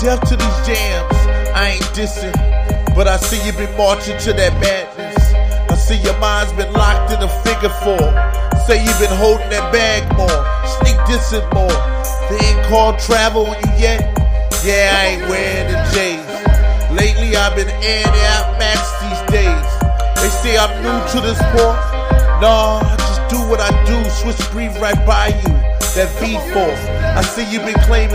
death to these jams. I ain't dissing, but I see you been marching to that madness. I see your mind's been locked in a figure four. Say you been holding that bag more, sneak dissing more. They ain't called travel on you yet? Yeah, I ain't wearing the J's. Lately I've been airing out max these days. They say I'm new to this sport. Nah, I just do what I do. Switch breathe right by you. That V4. I see you been claiming